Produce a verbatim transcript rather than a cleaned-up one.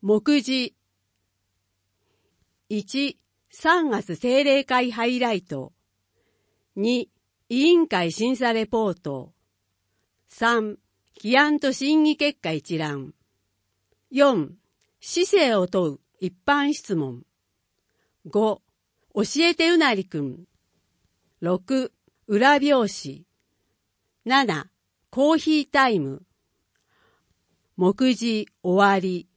目次いち、さんがつ定例会ハイライト。に、委員会審査レポート。さん、起案と審議結果一覧。よん、市政を問う一般質問。ご、教えてうなりくん。ろく、裏表紙。なな、コーヒータイム。目次終わり。